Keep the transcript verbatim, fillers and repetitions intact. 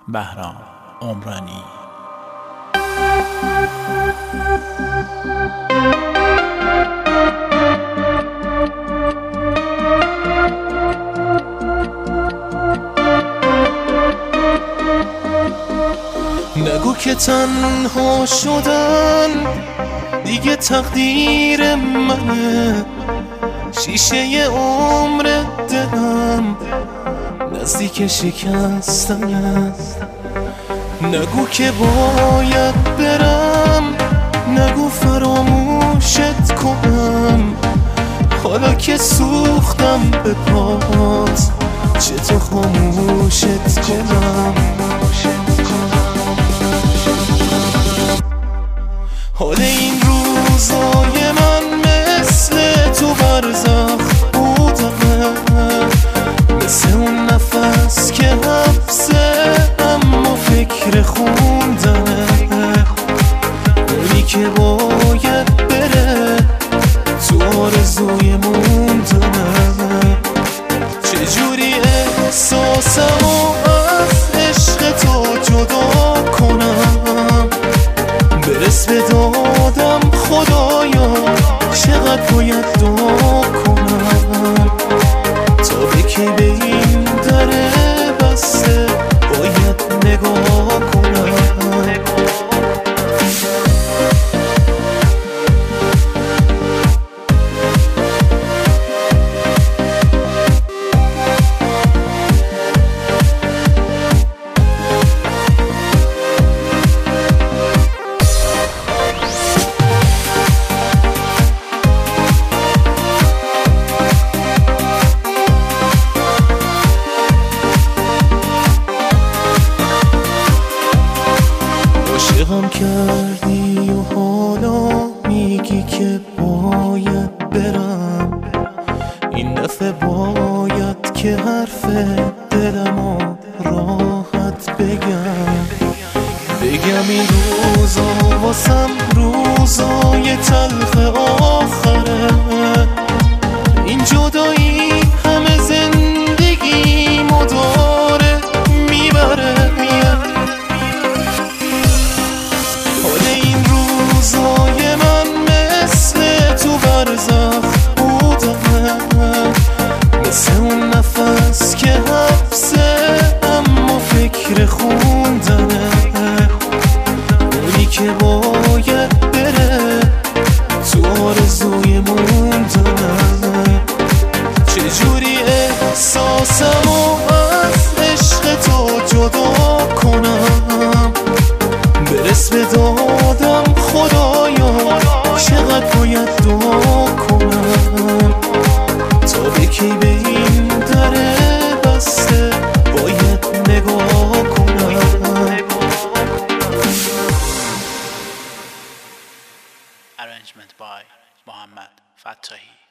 بهرام عمرانی. نگو که تنها شدن دیگه تقدیر منه، شیشه عمر دلم نزدیک شکستنه. نگو که باید برم، نگو فراموشت کنم، حالا که سوختم به پات چطور خاموشت کنم. حال این روزای من مثل تو برزخ بودمه، مثل اون نفس که حبسه اما فکر خوندنه، اونی که باید بره تو آرزوی موندنه. چجوری احساسمو از عشق تو جدا کنم، برس به دادم خدایا چقدر باید دعا کنم، تا به کی به این در بسته باید نگاه کنم. عاشقم کردی و حالا میگی که باید برم، این دفعه باید که حرف دلمو راحت بگم. بگم این روزا واسم روزای تلخ آخره، این جدایی همه زندگیمو داره میبره. مثل اون نفس که حبسه اما فکر خوندنه، اونی که باید بره تو آرزوی موندنه. چجوری احساسمو از عشق تو جدا کنم، برس به دادم خدایا چقدر باید دعا کنم، تا به کی به این در بسته باید نگاه کنم. Arrangement by محمد فتاحی.